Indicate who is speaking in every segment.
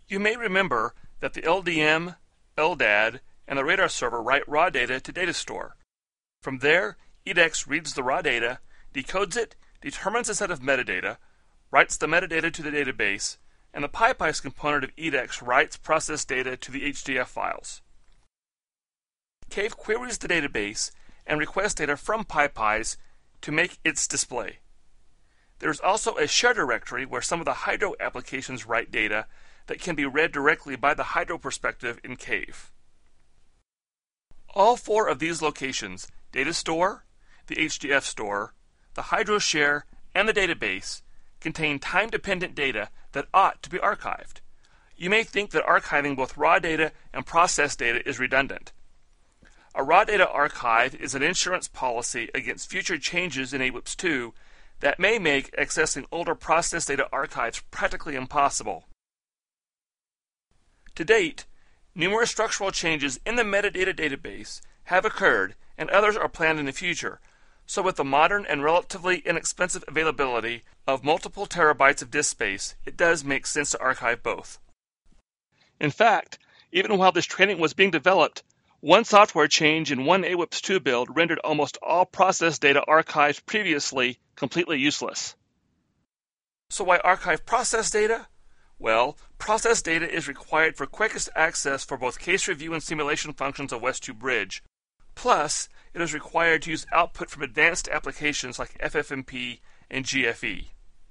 Speaker 1: You may remember that the LDM, LDAD, and the radar server write raw data to data store. From there, EDX reads the raw data, decodes it, determines a set of metadata, writes the metadata to the database, and the PyPy's component of EDX writes processed data to the HDF files. Cave queries the database and requests data from PyPy's to make its display. There is also a share directory where some of the Hydro applications write data that can be read directly by the Hydro perspective in Cave. All four of these locations, Data Store, the HDF Store, the Hydro Share, and the database, contain time-dependent data that ought to be archived. You may think that archiving both raw data and processed data is redundant. A raw data archive is an insurance policy against future changes in AWIPS 2 that may make accessing older processed data archives practically impossible. To date, numerous structural changes in the metadata database have occurred and others are planned in the future, so with the modern and relatively inexpensive availability of multiple terabytes of disk space, it does make sense to archive both. In fact, even while this training was being developed, one software change in one AWIPS 2 build rendered almost all processed data archived previously completely useless. So why archive processed data? Well, processed data is required for quickest access for both case review and simulation functions of West 2 Bridge. Plus, it is required to use output from advanced applications like FFmpeg and GFE.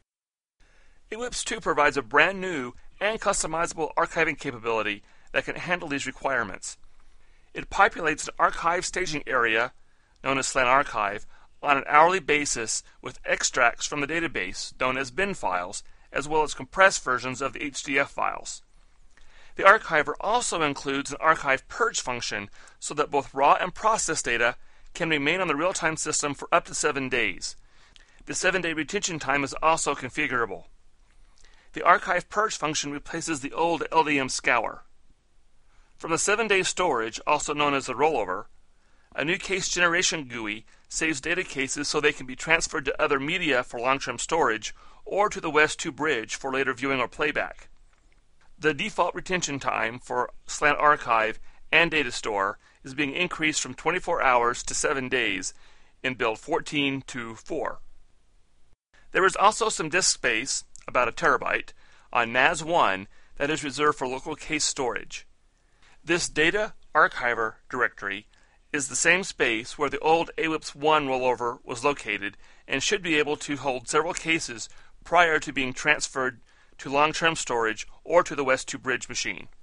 Speaker 1: AWIPS 2 provides a brand new and customizable archiving capability that can handle these requirements. It populates an archive staging area, known as SLAN Archive, on an hourly basis with extracts from the database, known as bin files, as well as compressed versions of the HDF files. The archiver also includes an archive purge function so that both raw and processed data can remain on the real-time system for up to 7 days. The 7-day retention time is also configurable. The archive purge function replaces the old LDM scour. From the 7-day storage, also known as the rollover, a new case generation GUI saves data cases so they can be transferred to other media for long-term storage or to the West 2 Bridge for later viewing or playback. The default retention time for SLAN Archive and Data Store is being increased from 24 hours to 7 days in build 14.2.4. There is also some disk space, about a terabyte, on NAS1 that is reserved for local case storage. This data archiver directory is the same space where the old AWIPS 1 rollover was located and should be able to hold several cases prior to being transferred to long-term storage or to the West 2 Bridge machine.